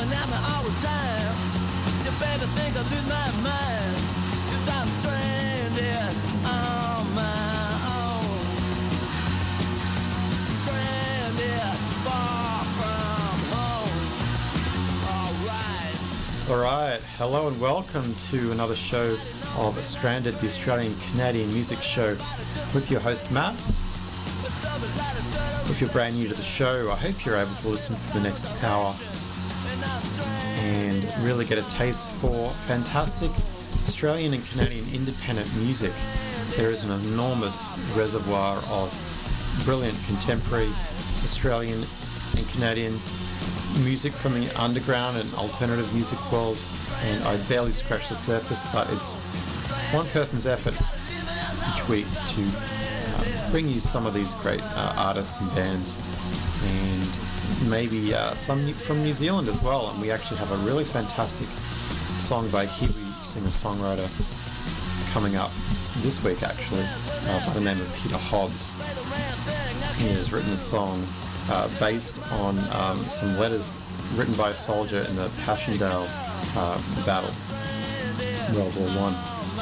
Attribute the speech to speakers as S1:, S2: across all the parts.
S1: coming at me all the time. You better think I lose my mind, 'cause I'm stranded on my own. Stranded far from home. Alright, hello and welcome to another show of Stranded, the Australian Canadian music show with your host Matt. If you're brand new to the show, I hope you're able to listen for the next hour and really get a taste for fantastic Australian and Canadian independent music. There is an enormous reservoir of brilliant contemporary Australian and Canadian music from the underground and alternative music world, and I barely scratched the surface, but it's one person's effort each week to bring you some of these great artists and bands, and maybe some from New Zealand as well. And we actually have a really fantastic song by a Kiwi singer-songwriter coming up this week, actually, by the name of Peter Hobbs. He has written a song based on some letters written by a soldier in the Passchendaele battle, World War I.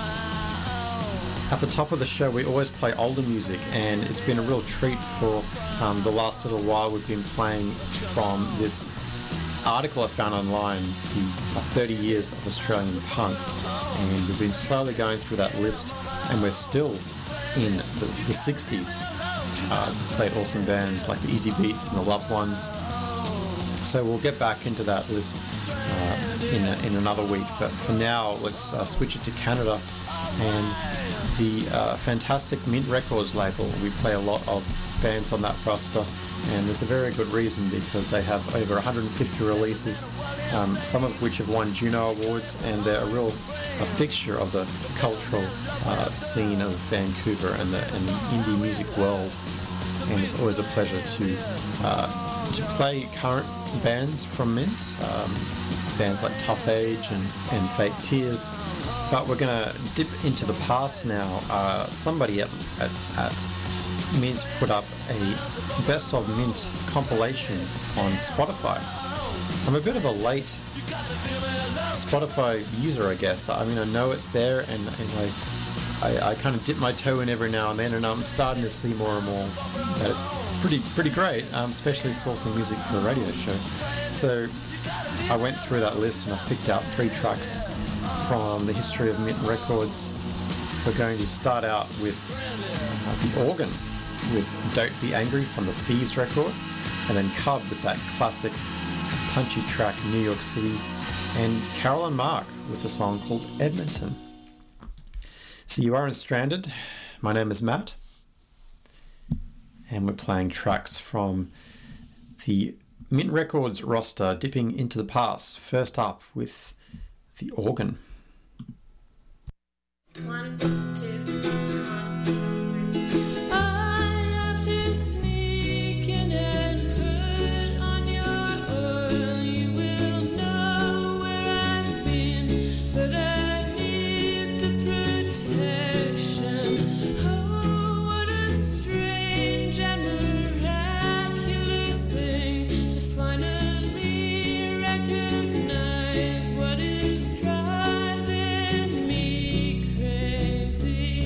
S1: At the top of the show, we always play older music, and it's been a real treat for the last little while. We've been playing from this article I found online, the 30 Years of Australian Punk, and we've been slowly going through that list, and we're still in the 60s. Played awesome bands like the Easy Beats and the Loved Ones. So we'll get back into that list in another week. But for now, let's switch it to Canada and the fantastic Mint Records label. We play a lot of bands on that roster, and there's a very good reason, because they have over 150 releases, some of which have won Juno Awards, and they're a fixture of the cultural scene of Vancouver and the indie music world. And it's always a pleasure to play current bands from Mint, bands like Tough Age and Fake Tears. But we're going to dip into the past now. Somebody at Mint put up a Best of Mint compilation on Spotify. I'm a bit of a late Spotify user, I guess. I mean, I know it's there, and I kind of dip my toe in every now and then, and I'm starting to see more and more that it's pretty great, especially sourcing music for the radio show. So I went through that list and I picked out 3 tracks from the history of Mint Records. We're going to start out with The Organ with Don't Be Angry from the Thieves record, and then Cub with that classic punchy track New York City, and Carol and Mark with a song called Edmonton. So you are in Stranded. My name is Matt, and we're playing tracks from the Mint Records roster, dipping into the past. First up with The Organ.
S2: 1, 2, 1, 2, 3. I have to sneak in and put on your oil. You will know where I've been, but I need the protection. Oh, what a strange and miraculous thing to finally recognize what is driving me crazy.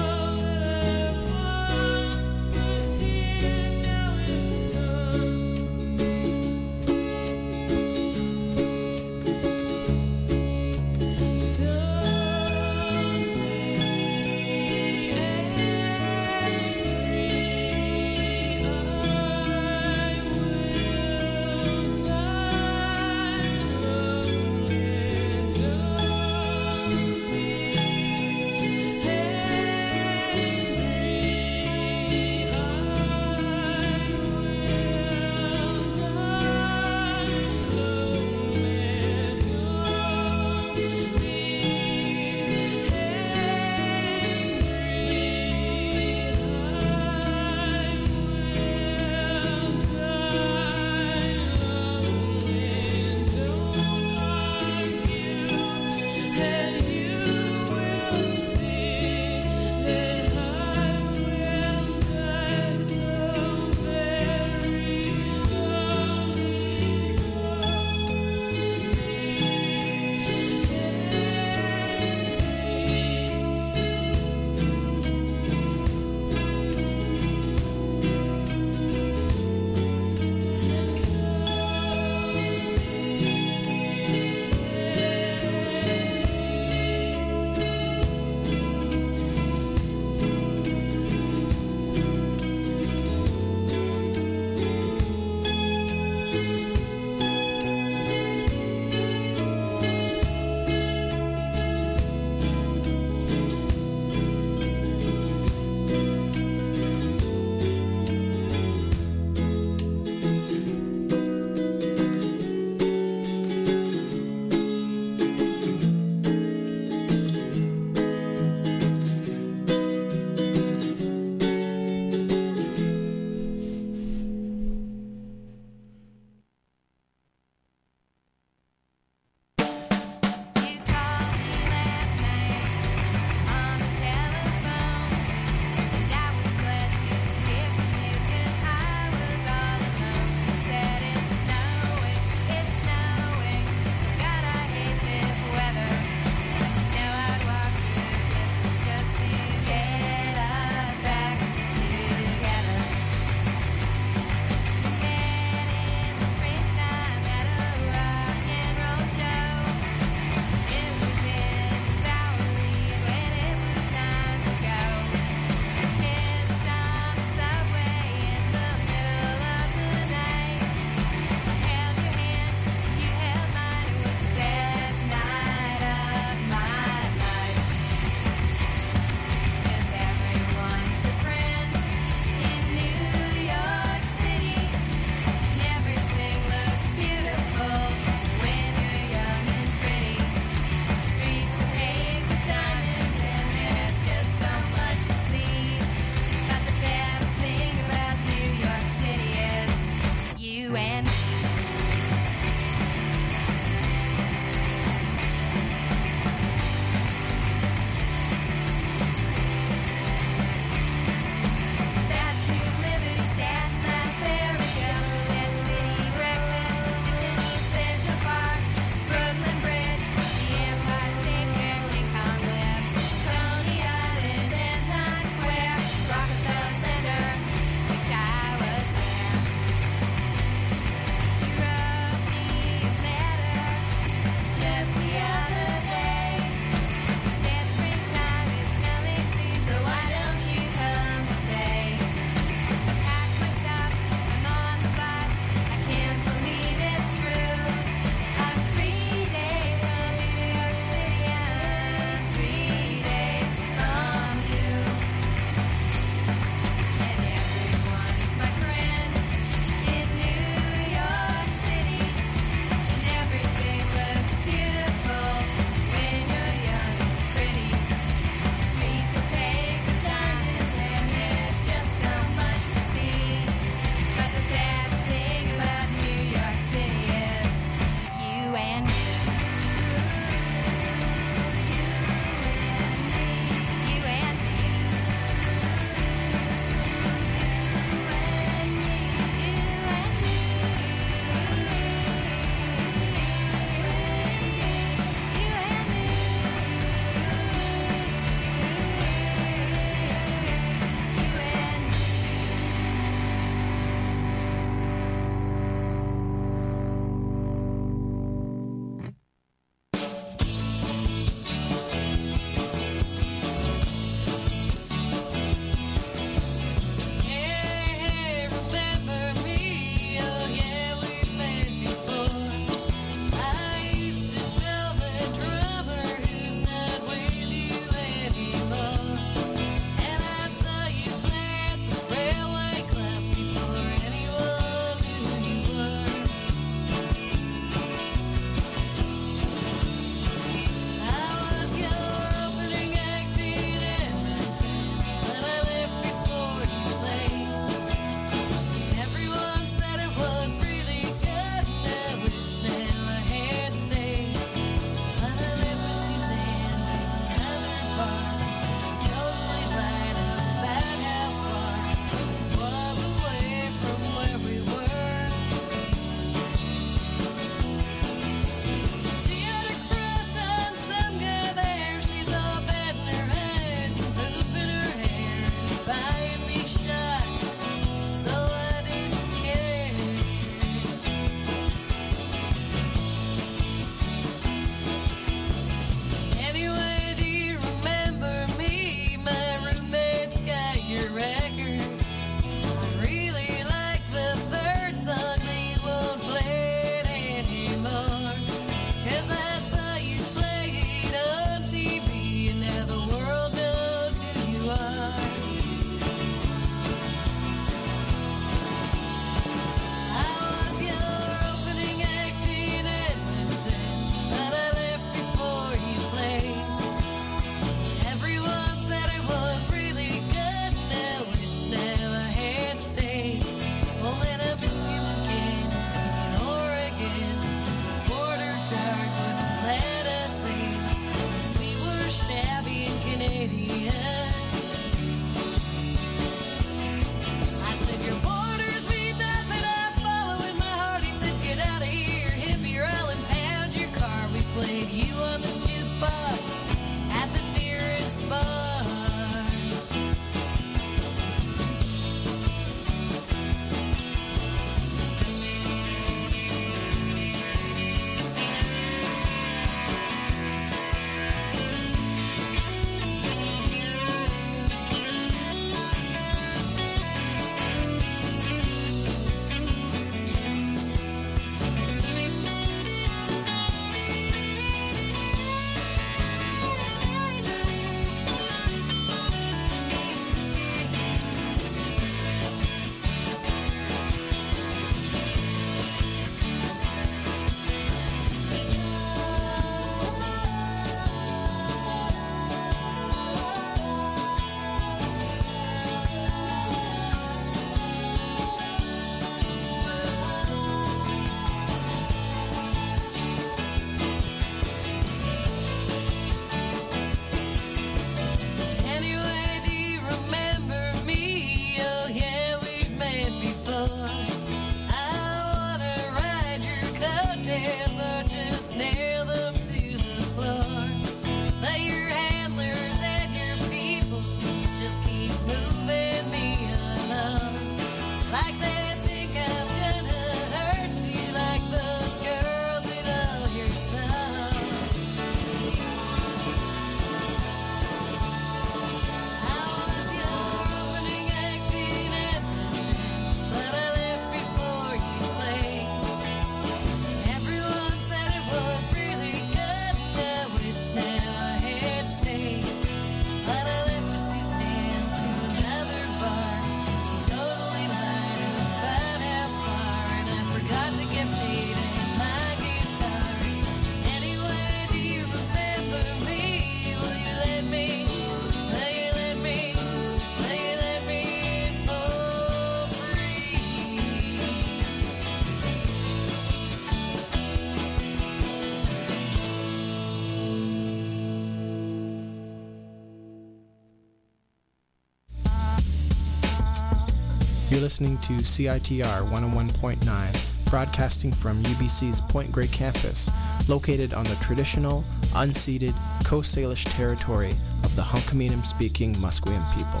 S3: You're listening to CITR 101.9, broadcasting from UBC's Point Grey campus, located on the traditional, unceded Coast Salish territory of the Hunkaminam-speaking Musqueam people.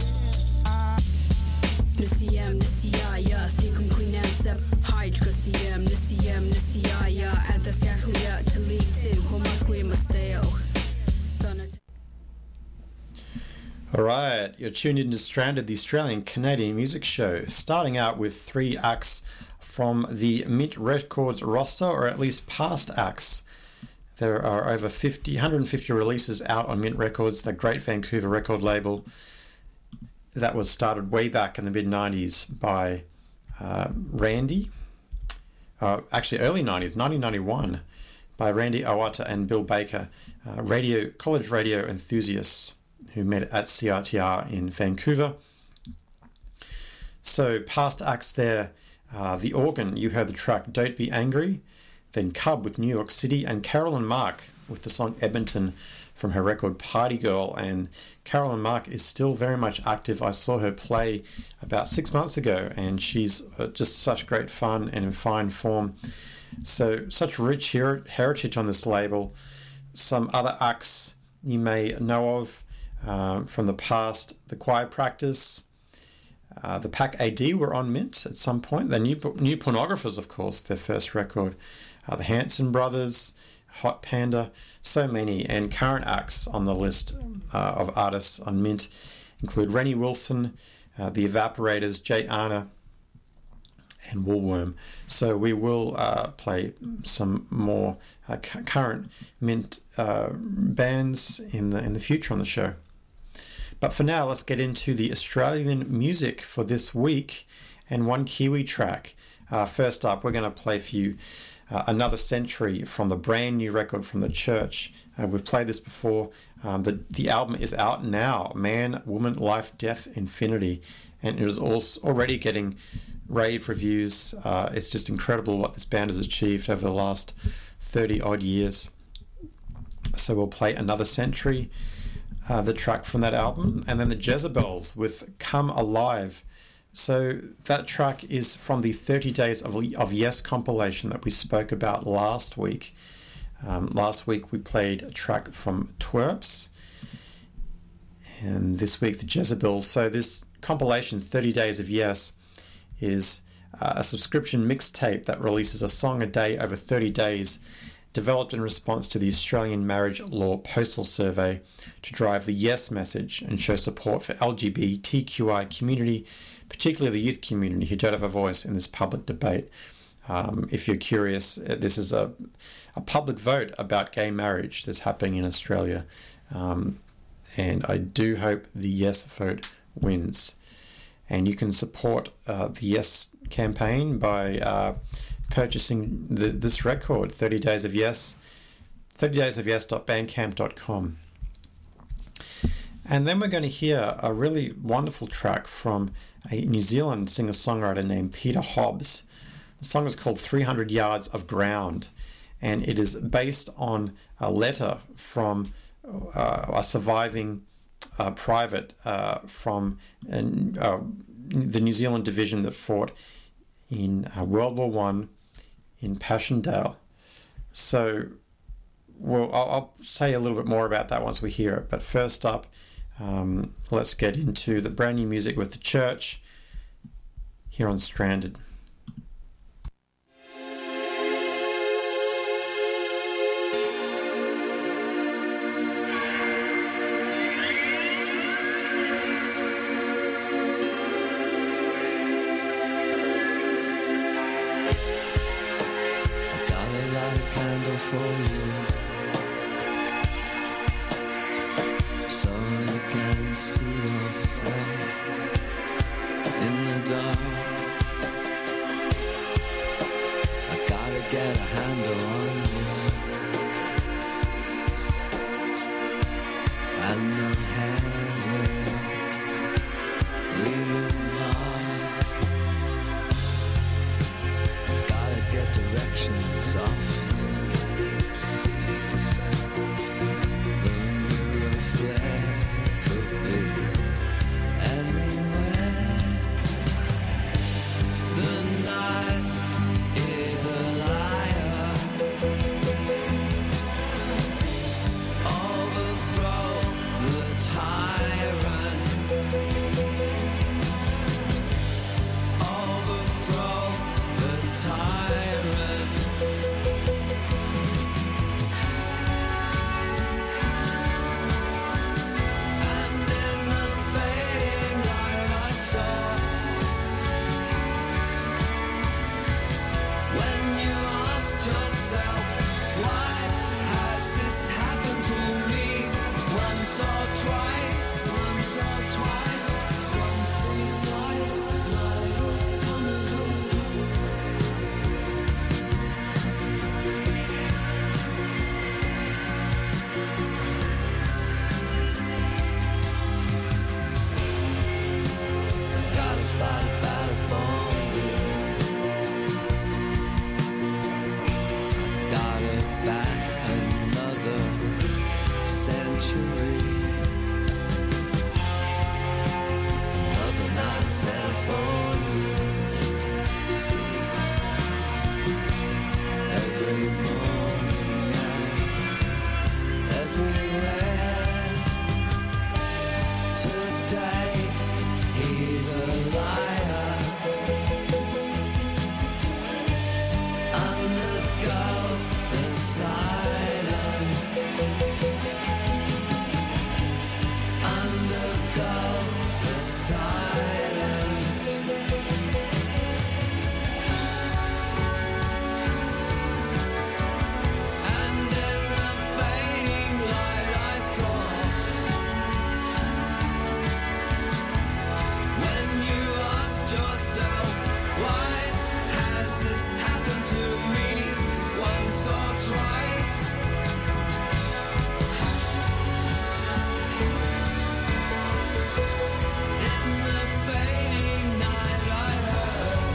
S1: Alright, you're tuned into Stranded, the Australian Canadian music show, starting out with 3 acts from the Mint Records roster, or at least past acts. There are over 150 releases out on Mint Records, the great Vancouver record label that was started way back in the mid-90s by Randy, actually early 90s, 1991, by Randy Awata and Bill Baker, college radio enthusiasts who met at CITR in Vancouver. So past acts there, The Organ, you heard the track Don't Be Angry, then Cub with New York City, and Carolyn Mark with the song Edmonton from her record Party Girl. And Carolyn Mark is still very much active. I saw her play about 6 months ago, and she's just such great fun and in fine form. So such rich heritage on this label. Some other acts you may know of from the past, the Choir Practice, the Pack AD were on Mint at some point. The New Pornographers, of course, their first record. The Hanson Brothers, Hot Panda, so many. And current acts on the list of artists on Mint include Rennie Wilson, The Evaporators, Jay Arna, and Woolworm. So we will play some more current Mint bands in the future on the show. But for now, let's get into the Australian music for this week and one Kiwi track. First up, we're going to play for you Another Century from the brand new record from The Church. We've played this before. The album is out now, Man, Woman, Life, Death, Infinity, and it is already getting rave reviews. It's just incredible what this band has achieved over the last 30 odd years. So we'll play Another Century, the track from that album, and then the Jezebels with Come Alive. So that track is from the 30 Days of Yes compilation that we spoke about last week. Last week we played a track from Twerps, and this week the Jezebels. So this compilation, 30 Days of Yes, is a subscription mixtape that releases a song a day over 30 days, developed in response to the Australian Marriage Law Postal Survey to drive the yes message and show support for LGBTQI community, particularly the youth community who don't have a voice in this public debate. If you're curious, this is a public vote about gay marriage that's happening in Australia, and I do hope the yes vote wins. And you can support the Yes campaign by purchasing this record, 30 Days of Yes, 30daysofyes.bandcamp.com. And then we're going to hear a really wonderful track from a New Zealand singer-songwriter named Peter Hobbs. The song is called 300 Yards of Ground, and it is based on a letter from a surviving private from the New Zealand division that fought in World War I in Passchendaele. So I'll say a little bit more about that once we hear it. But first up, let's get into the brand new music with The Church here on Stranded.
S4: For you, so you can see yourself in the dark. I gotta get a handle on you, and the hand will leave you mark. I gotta get directions off you. tyrant. Overthrow the tyrant. And in the fading light I saw, when you asked yourself, why has this happened to me? Once or twice, something lies, light of carnival. Gotta fight a battle for you. Got it back another century. Another night set for you. Every morning and everywhere. Today he's a liar. Undergo the silence. Undergo the silence. And in the fading light I saw, when you asked yourself, why has this happened to me? Once or twice. In the fading night I heard,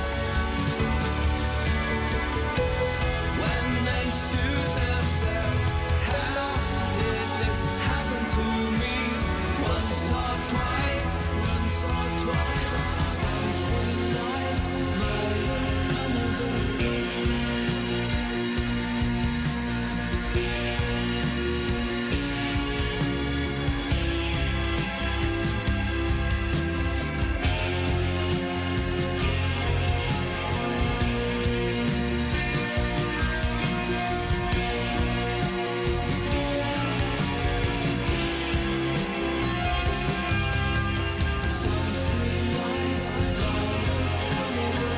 S4: when they shoot themselves, how did this happen to me? Once or twice, something lies, light of carnival. Something lies, light of carnival.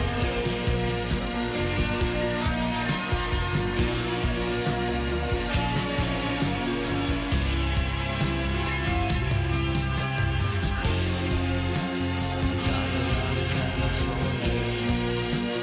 S4: Got a lot of California.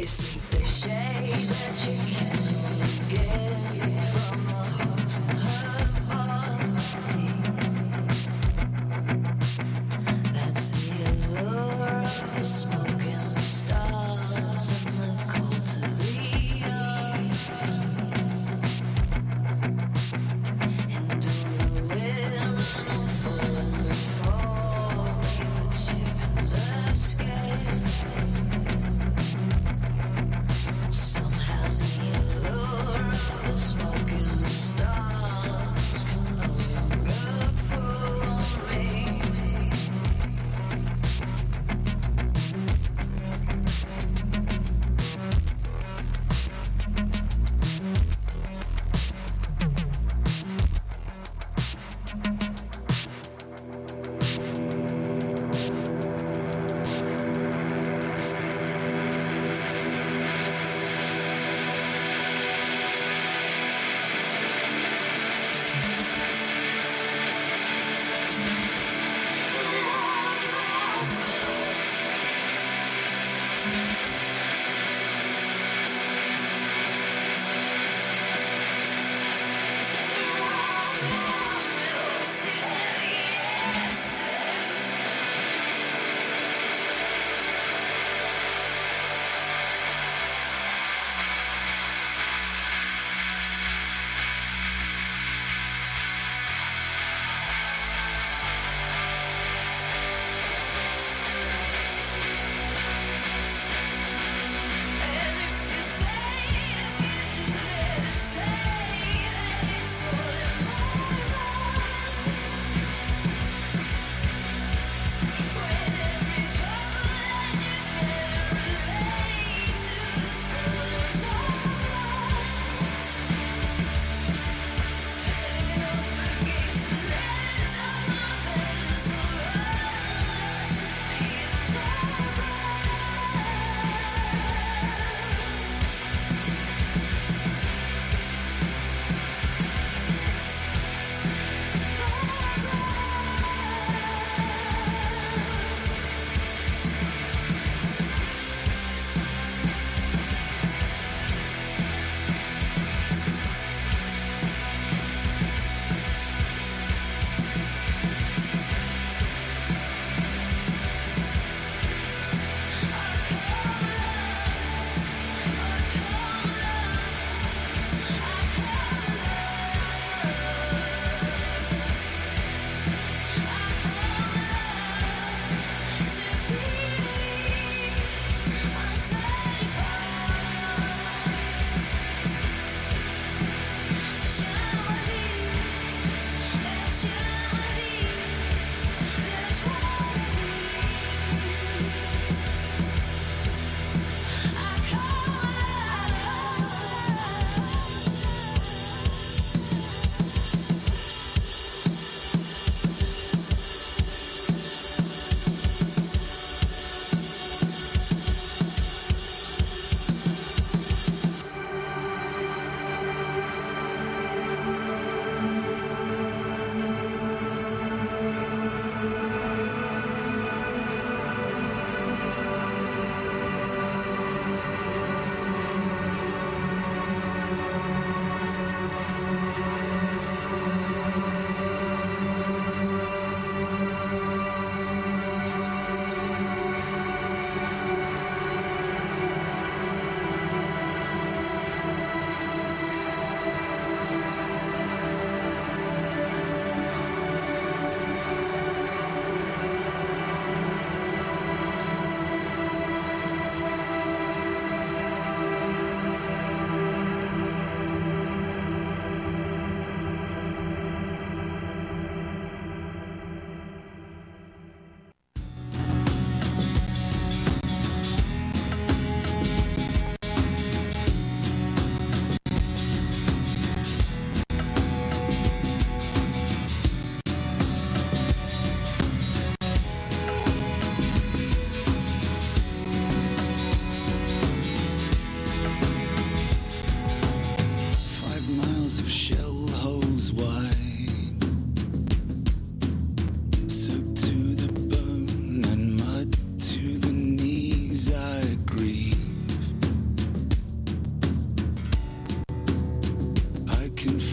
S5: Escape.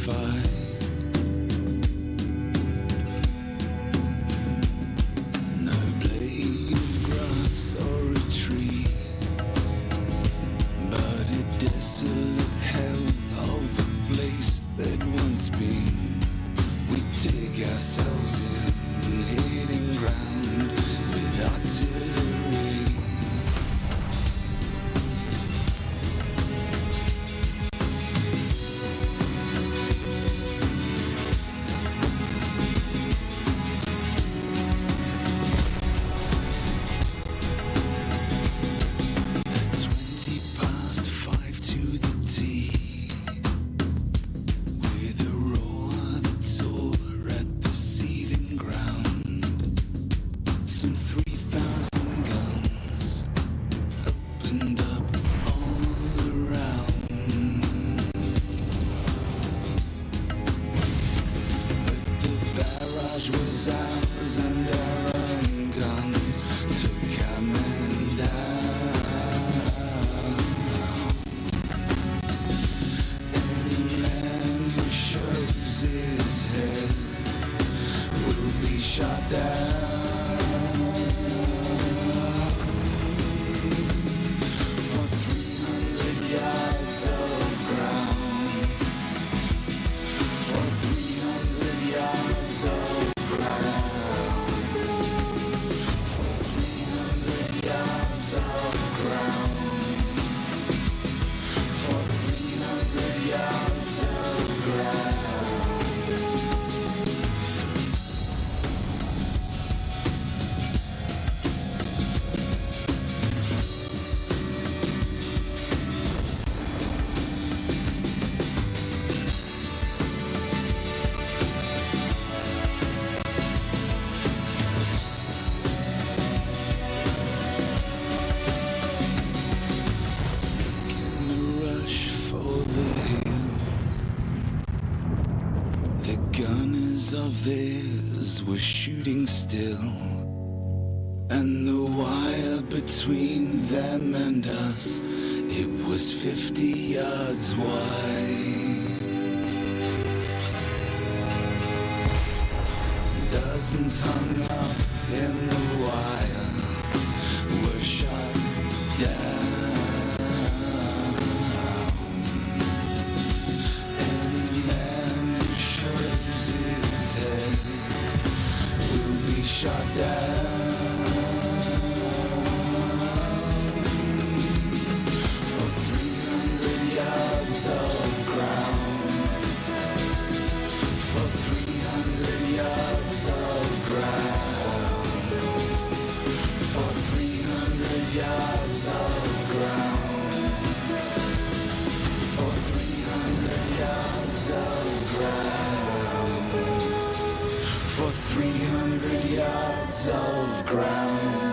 S5: fight. No blade of grass or a tree, but a desolate hell of a place that once been. We dig ourselves in, hitting ground with artillery. Of theirs were shooting still, and the wire between them and us, it was 50 yards wide. Dozens hung up in the wire were shot down. Shot down for 300 yards of ground, for 300 yards of ground, for 300 yards of ground, for 300 yards of ground, for 300 yards of ground.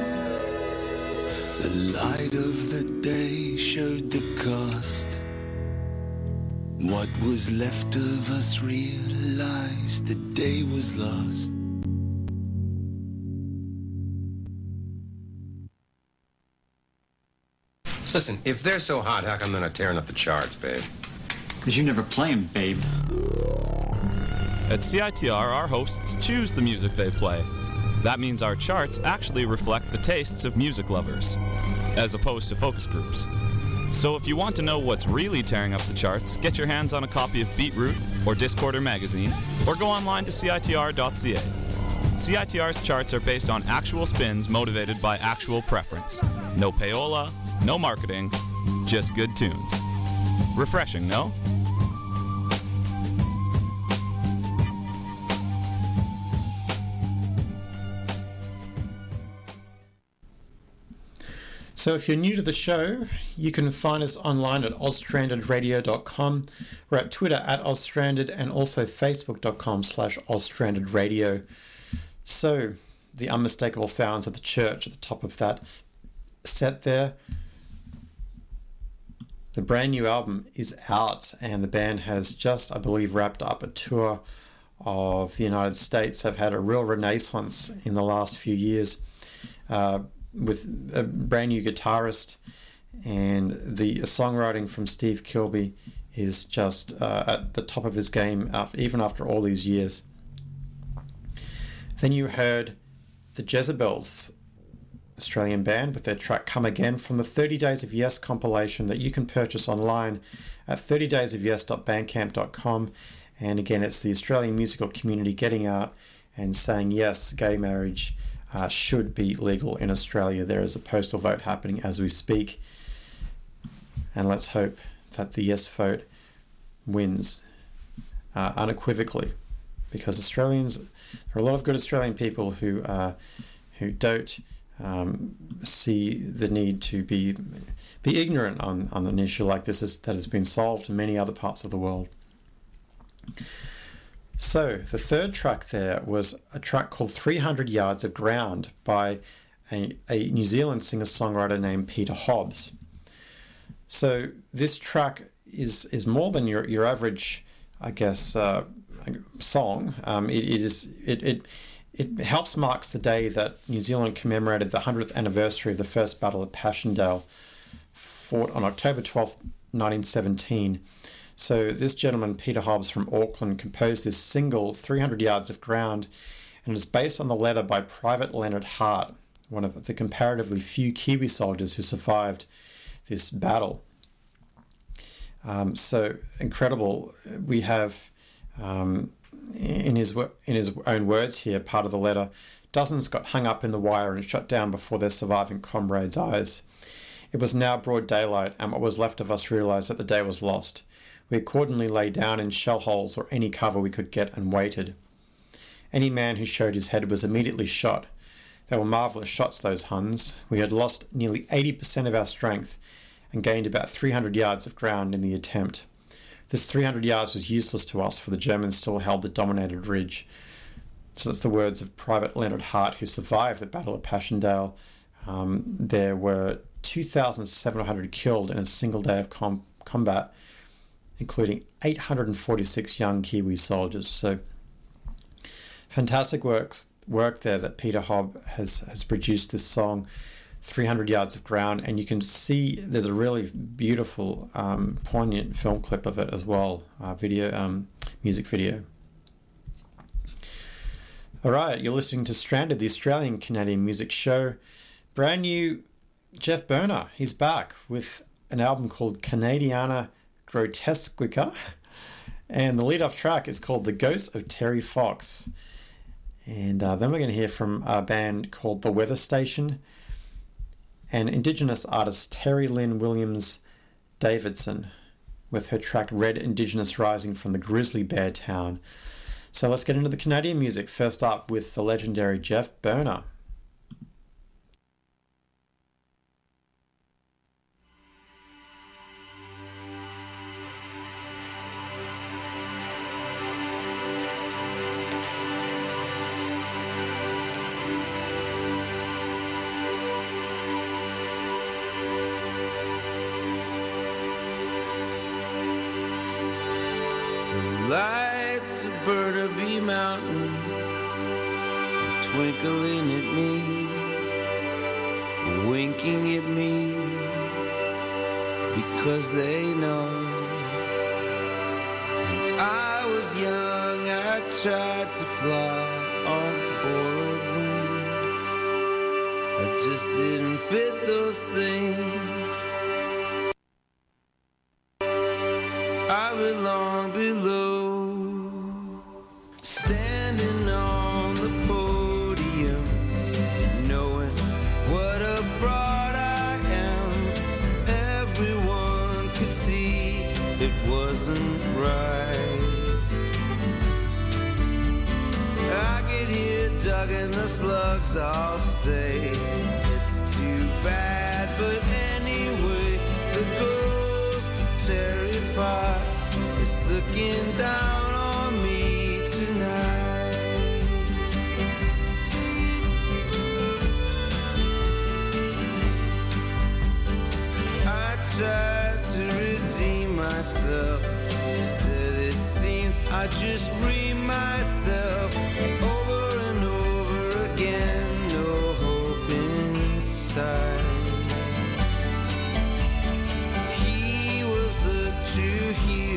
S5: The light of the day showed the cost. What was left of us realized the day was lost.
S6: Listen, if they're so hot, how come they're not tearing up the charts, babe?
S7: Because you never play 'em, babe.
S8: At CITR, our hosts choose the music they play. That means our charts actually reflect the tastes of music lovers, as opposed to focus groups. So if you want to know what's really tearing up the charts, get your hands on a copy of Beatroot or Discorder magazine, or go online to CITR.ca. CITR's charts are based on actual spins motivated by actual preference. No payola, no marketing, just good tunes. Refreshing, no?
S1: So if you're new to the show, you can find us online at ozstrandedradio.com. We're at Twitter at ozstranded and also facebook.com/ozstrandedradio. So the unmistakable sounds of the church at the top of that set there. The brand new album is out and the band has just, I believe, wrapped up a tour of the United States. They've had a real renaissance in the last few years. With a brand new guitarist, and the songwriting from Steve Kilbey is just at the top of his game, even after all these years. Then you heard the Jezebels, Australian band, with their track Come Again from the 30 Days of Yes compilation that you can purchase online at 30daysofyes.bandcamp.com. And again, it's the Australian musical community getting out and saying, yes, gay marriage should be legal in Australia. There is a postal vote happening as we speak. And let's hope that the yes vote wins unequivocally, because Australians, there are a lot of good Australian people who don't see the need to be ignorant on an issue like this that has been solved in many other parts of the world. So the third track there was a track called 300 Yards of Ground by a New Zealand singer-songwriter named Peter Hobbs. So this track is more than your average, I guess, song. It helps marks the day that New Zealand commemorated the 100th anniversary of the First Battle of Passchendaele, fought on October 12th, 1917. So this gentleman, Peter Hobbs from Auckland, composed this single, 300 Yards of Ground, and it is based on the letter by Private Leonard Hart, one of the comparatively few Kiwi soldiers who survived this battle. So incredible. We have, in his own words here, part of the letter, dozens got hung up in the wire and shot down before their surviving comrades' eyes. It was now broad daylight, and what was left of us realised that the day was lost. We accordingly lay down in shell holes or any cover we could get and waited. Any man who showed his head was immediately shot. They were marvellous shots, those Huns. We had lost nearly 80% of our strength and gained about 300 yards of ground in the attempt. This 300 yards was useless to us, for the Germans still held the dominated ridge. So that's the words of Private Leonard Hart, who survived the Battle of Passchendaele. There were 2,700 killed in a single day of combat, including 846 young Kiwi soldiers. So fantastic work there that Peter Hobbs has produced this song, 300 Yards of Ground, and you can see there's a really beautiful, poignant film clip of it as well, music video. All right, you're listening to Stranded, the Australian Canadian music show. Brand new Jeff Berner, he's back with an album called Canadiana Grotesquica, and the lead-off track is called The Ghost of Terry Fox. And then we're going to hear from a band called The Weather Station and Indigenous artist Terry Lynn Williams Davidson with her track Red Indigenous Rising from the Grizzly Bear Town. So let's get into the Canadian music, first up with the legendary Jeff Berner.
S5: Lights of Burnaby Mountain twinkling at me, winking at me, because they know when I was young I tried to fly on borrowed wings. I just didn't fit those things. I belong below, standing on the podium, knowing what a fraud I am. Everyone could see it wasn't right. I get here dug in the slugs, I'll say it's too bad, but anyway, the ghost of Terry Fox is looking down on me tonight. I tried to redeem myself, instead it seems I just read myself over and over again, no hope inside. He was a true hero,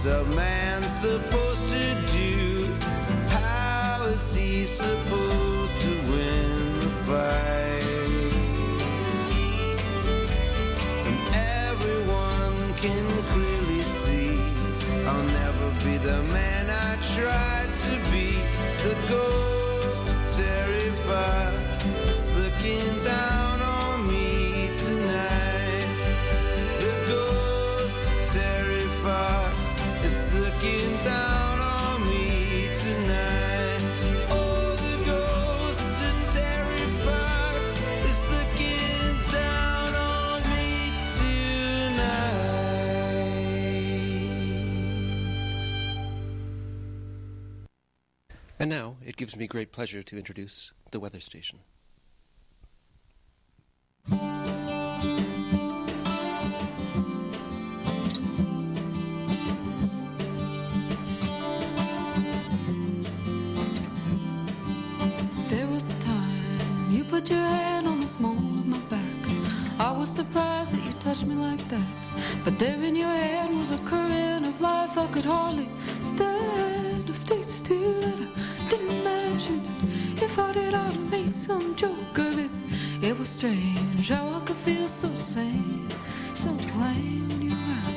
S5: is a man supposed to do? How is he supposed to win the fight? And everyone can clearly see I'll never be the man I tried to be. The ghost of Terry Fox is looking down on me tonight. The ghost of Terry Fox is looking down on me tonight. Oh, the ghost of Terry Fox is looking down on me tonight.
S9: And now, it gives me great pleasure to introduce the weather station.
S2: There was a time you put your hand on the small of my back. I was surprised that you touched me like that. But there in your hand was a current of life I could hardly stand to stay still. And I didn't imagine it. If I did, I'd made some joke of it. It was strange how I could feel so sane, so plain when you're around.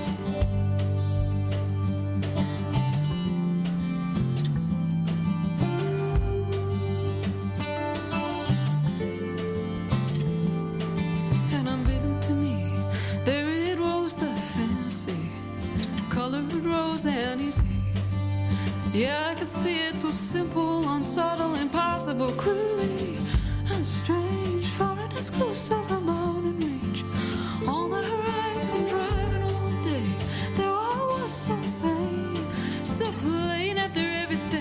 S2: And unbidden to me, there it rose the fantasy, colored rose and easy. Yeah, I could see it so simple, unsubtle, impossible, clearly and strange, far and as close as a mountain range. On the horizon, driving all day, there I was so sane, so plain after everything.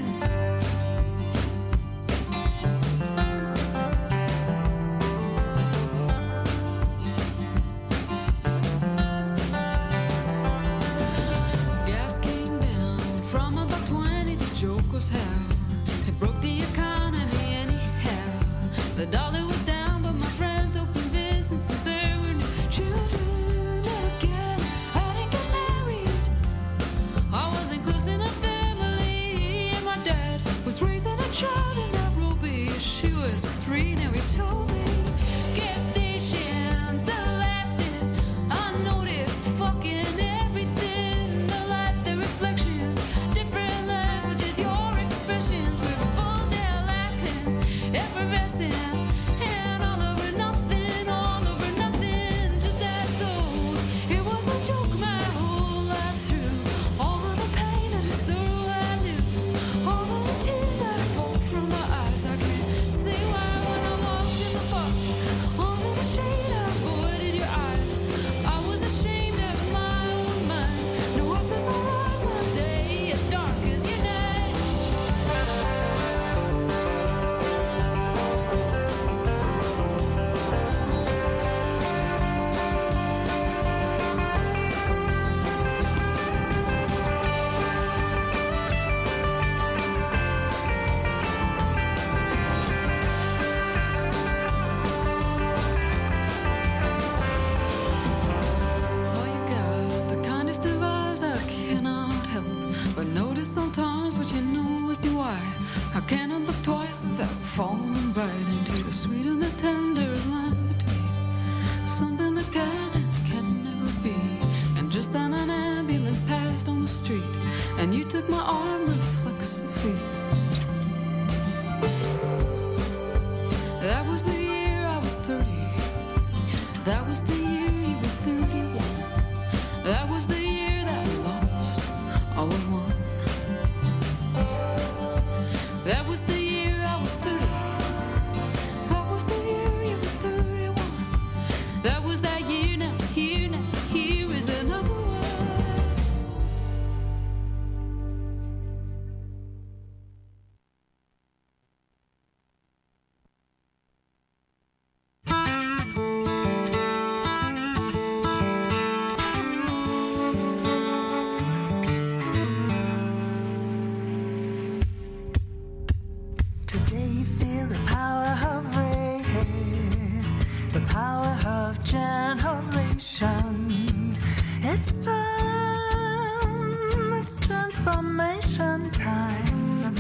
S2: Gas came down from about 20, the joke was how it broke the economy anyhow. The dollar was down, but my friends opened businesses. There were no children, and again, I didn't get married. I wasn't close in a family, and my dad was raising a child in Nairobi. She was 3, now he told me. Gas stations, I laughed it. I noticed fucking everything. The light, the reflections, different languages, your expressions were full down laughing, effervescent, and all over nothing, just as though it was a joke my whole life through. All of the pain and the sorrow I knew, all of the tears that fall from my eyes. I can't say why when I walked in the park, under the shade I avoided your eyes. I was ashamed of my own mind. No one says I'll rise one day as dark as your night. Oh, you got the kindest of eyes I cannot help but notice sometimes what you know as do I. I cannot look twice without falling right into the sweet and the tender line between something that can and can never be. And just then an ambulance passed on the street, and you took my arm reflexively. That was the year I was 30. That was the year you were 31. That was the year that we lost all we won. That was the year I was 30. That was the year you were 31. That was that year now, here is another one.
S10: Today you feel the power of rain, the power of generations. It's time transformation time.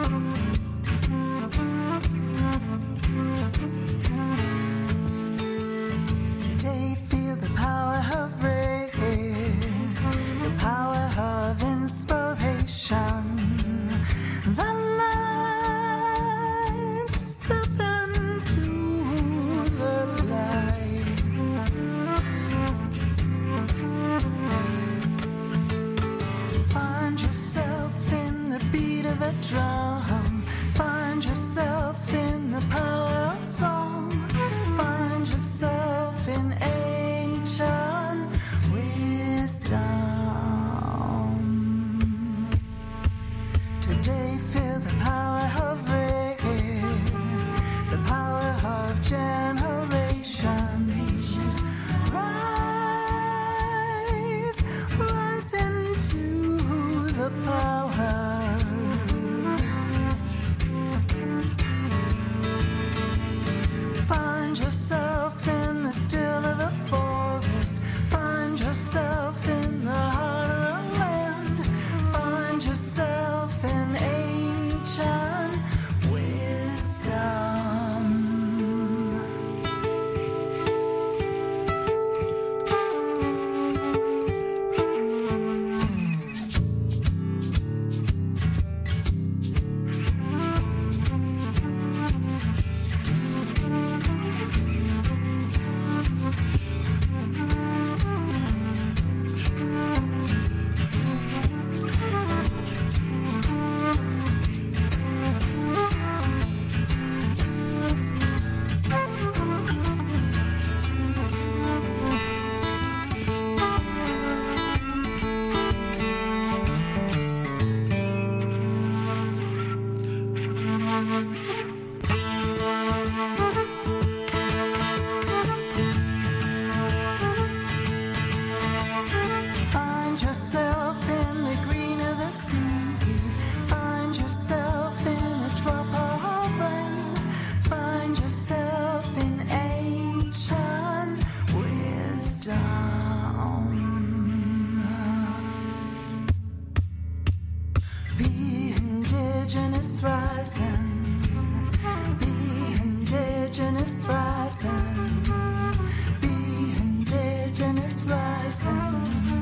S10: Today feel the power of rain, the power of inspiration. The light, step into the light. Find yourself in the beat of a drum. Find yourself in the power of song. Find yourself in ancient wisdom. Today feel the power of rain, the power of generations. Rise, rise into the power. Find yourself in the still of the forest. Find yourself in the heart of the land. Find yourself in ancient wisdom. Find yourself in the green of the sea. Find yourself in a drop of rain. Find yourself in ancient wisdom. Be indigenous rising. Be indigenous rising. Be indigenous rising.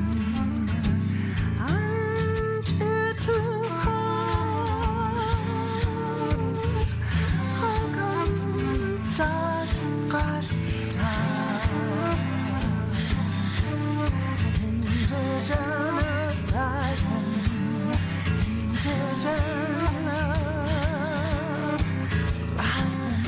S10: Indigenous rising, indigenous rising.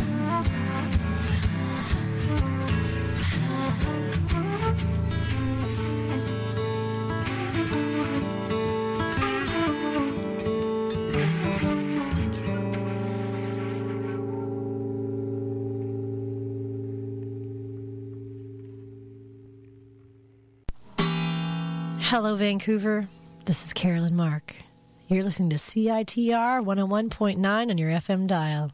S11: Hello, Vancouver. This is Carolyn Mark. You're listening to CITR 101.9 on your FM dial.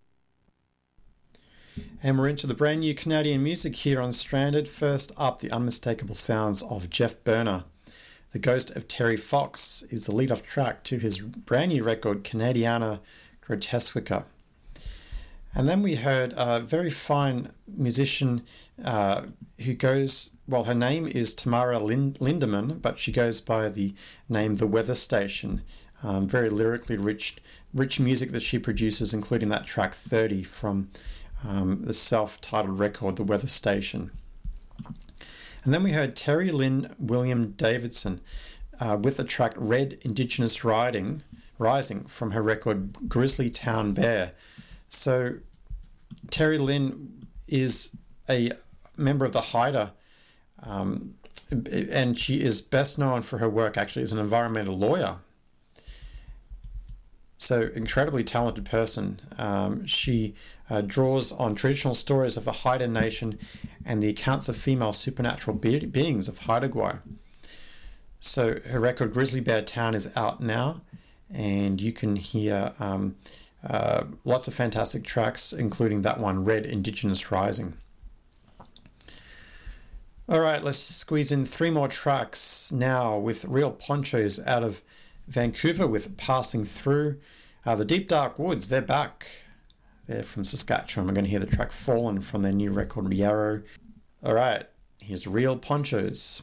S1: And we're into the brand new Canadian music here on Stranded. First up, the unmistakable sounds of Jeff Berner. The Ghost of Terry Fox is the lead-off track to his brand new record, Canadiana Grotesquica. And then we heard a very fine musician who goes, well, her name is Tamara Lindemann, but she goes by the name The Weather Station. Very lyrically rich music that she produces, including that track 30 from the self-titled record, The Weather Station. And then we heard Terry Lynn William Davidson with the track Red Indigenous Rising from her record Grizzly Town Bear. So Terry Lynn is a member of the Haida, and she is best known for her work actually as an environmental lawyer. So incredibly talented person. She draws on traditional stories of the Haida Nation and the accounts of female supernatural beings of Haida Gwaii. So her record Grizzly Bear Town is out now, and you can hear lots of fantastic tracks, including that one, Red Indigenous Rising. All right, let's squeeze in 3 more tracks now with Real Ponchos out of Vancouver with Passing Through. The Deep Dark Woods, they're back. They're from Saskatchewan. We're going to hear the track Fallen from their new record Yarrow. All right, here's Real Ponchos.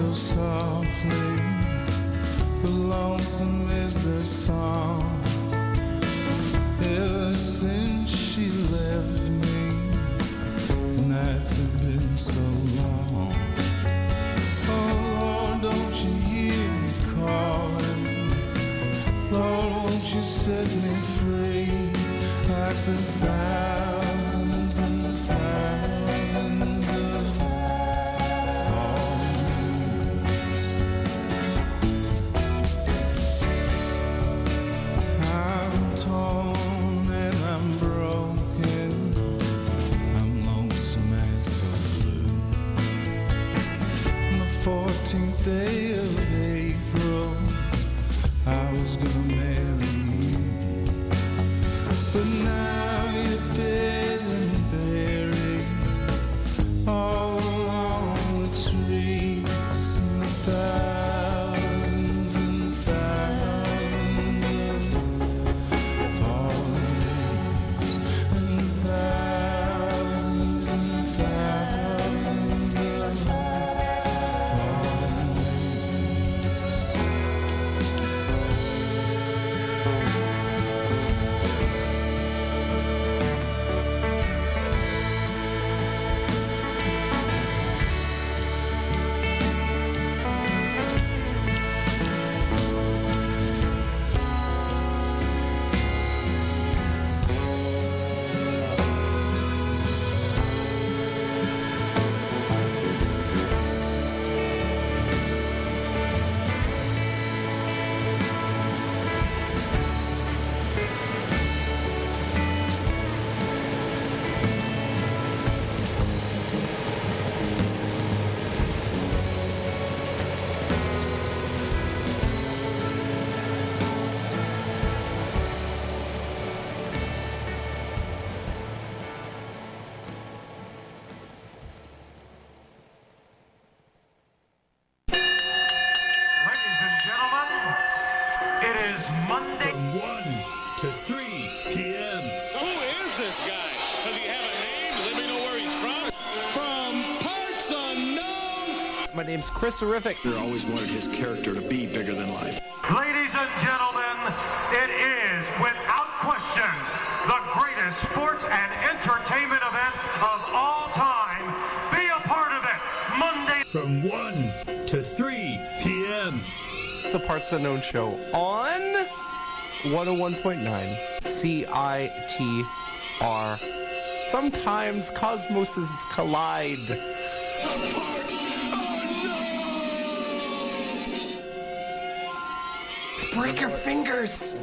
S5: so softly, but lonesome is their song. Ever since she left me, the nights have been so long. Oh Lord, don't you hear me calling? Lord, won't you set me free, like the thousands and thousands of fallen leaves. I'm torn and I'm broken, I'm lonesome and so blue. On the 14th day of April, I was gonna marry you, but now you're dead and buried all along the trees, and the thousands and thousands of fallen leaves, and the thousands and thousands of fallen leaves.
S12: Ladies and gentlemen, it is Monday.
S13: From 1 to 3 p.m.
S14: Who is this guy? Does he have a name? Does anybody know where he's from? From parts unknown.
S3: My name's Chris Horrific.
S13: I always wanted his character to be bigger than life.
S12: Ladies and gentlemen, it is, without question, the greatest sports and entertainment event of all time. Be a part of it. Monday.
S13: From 1 to 3 p.m.
S9: The Parts Unknown Show on 101.9 CITR. Sometimes cosmoses collide. Break your fingers.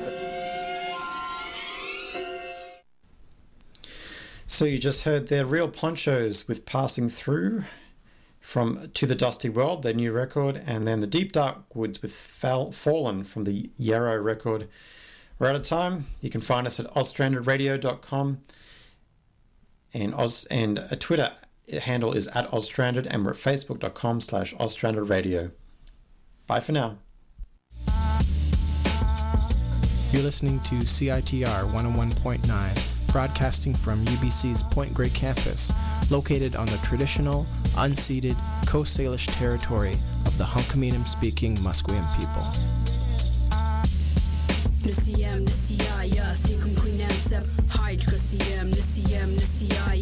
S1: So you just heard their Real Ponchos with Passing Through from To the Dusty World, their new record, and then the Deep Dark Woods with Fallen from the Yarrow record. We're out of time. You can find us at ozstrandedradio.com, and a Twitter handle is at ozstranded, and we're at facebook.com/ozstrandedradio. Bye for now.
S3: You're listening to CITR 101.9, broadcasting from UBC's Point Grey campus, located on the traditional, unceded Coast Salish territory of the Hunkaminam-speaking Musqueam people.
S2: Nisiyam, Nisiyaya, Thikum Queen Ansep, Hydra, Nisiyam, Nisiyam, Nisiyaya.